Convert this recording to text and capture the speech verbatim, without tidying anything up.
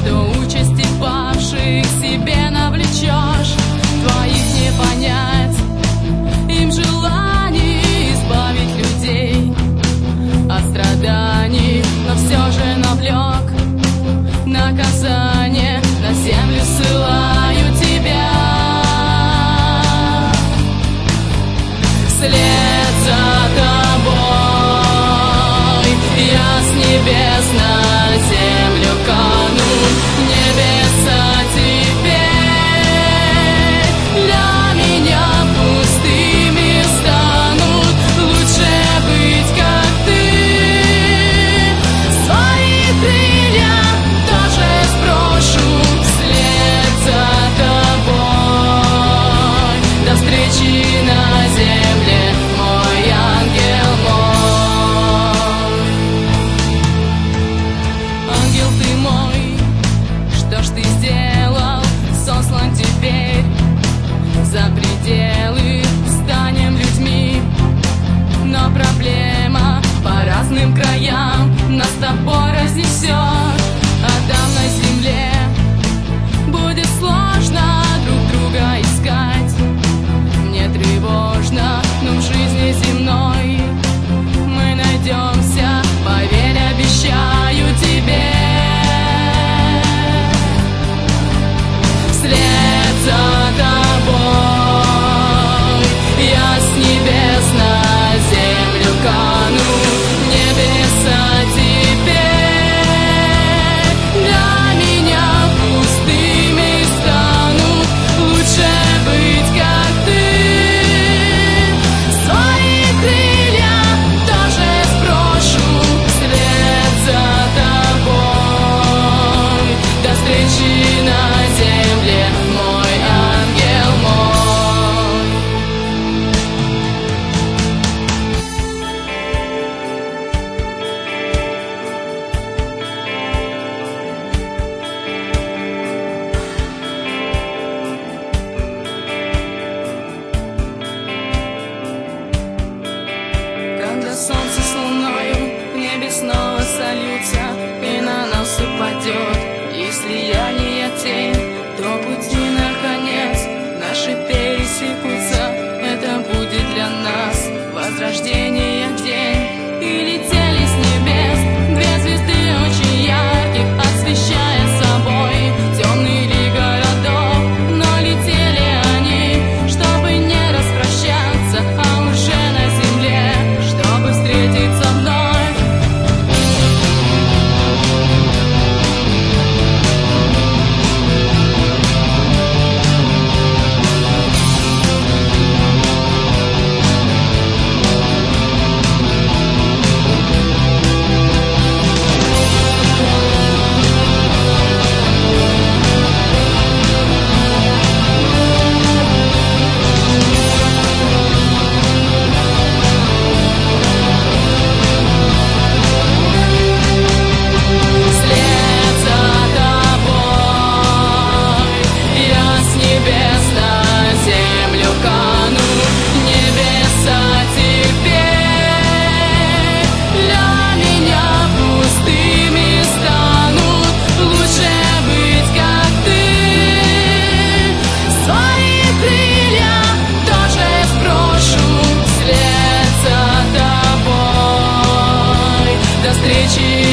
что участи павших себе навлечешь. Твоих не понять, им желание избавить людей от страданий, но все же навлек наказание. На землю ссылаю тебя, вслед за тобой я с небес на землю кану. Небеса теперь для меня пустыми станут. Лучше быть как ты, свои крылья тоже сброшу. Вслед за тобой до встречи на земле, мой ангел мой. Ангел ты мой, что ж ты сделал? Сослан теперь за пределы, станем людьми. Но проблема по разным краям нас с тобой разнесет. Адам на земле будет сложно друг друга искать. Мне тревожно, но в жизни земной мы найдемся. Поверь, обещаю тебе, вслед за тобой я с небес на землю кану. Небеса теперь для меня пустыми станут. Лучше быть как ты, свои крылья тоже сброшу. Вслед за тобой до встречи на земле, мой ангел мой. Когда солнце с луною в небе снова сольются и на нас упадет, если я не я тень, то пути наконец наши пересекутся. Это будет для нас возрождение день. И летели с небес две звезды очень ярких, освещая собой темный ли городок. Но летели они, чтобы не распрощаться, а уже на земле, чтобы встретиться вновь. Вслед за тобой я с небес на землю кану. Небеса теперь для меня пустыми станут. Лучше быть как ты, свои крылья тоже сброшу. Вслед за тобой до встречи